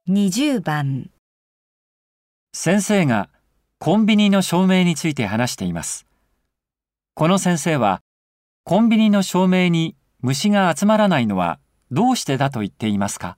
20番。 先生がコンビニの照明について話しています。この先生は、コンビニの照明に虫が集まらないのはどうしてだと言っていますか？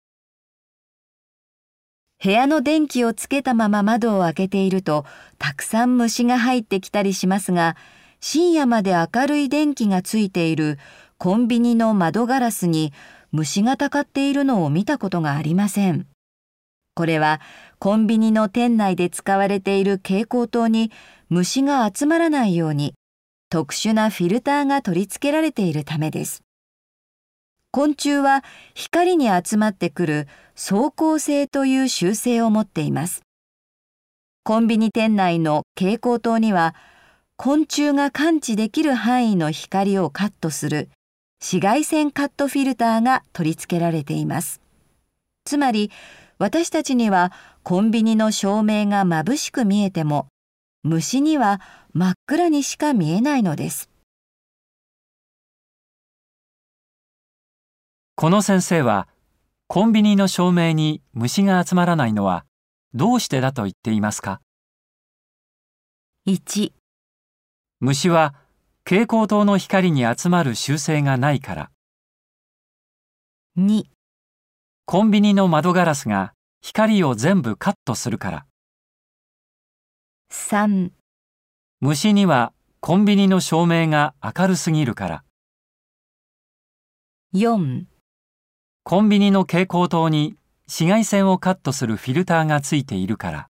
部屋の電気をつけたまま窓を開けていると、たくさん虫が入ってきたりしますが、深夜まで明るい電気がついているコンビニの窓ガラスに虫がたかっているのを見たことがありません。これはコンビニの店内で使われている蛍光灯に虫が集まらないように特殊なフィルターが取り付けられているためです。昆虫は光に集まってくる走光性という習性を持っています。コンビニ店内の蛍光灯には昆虫が感知できる範囲の光をカットする紫外線カットフィルターが取り付けられています。つまり私たちにはコンビニの照明が眩しく見えても虫には真っ暗にしか見えないのです。 この先生は、コンビニの照明に虫が集まらないのはどうしてだと言っていますか？ 1、 虫は蛍光灯の光に集まる習性がないから。 2、 コンビニの窓ガラスが光を全部カットするから。 3、 虫にはコンビニの照明が明るすぎるから。 4、 コンビニの蛍光灯に紫外線をカットするフィルターがついているから。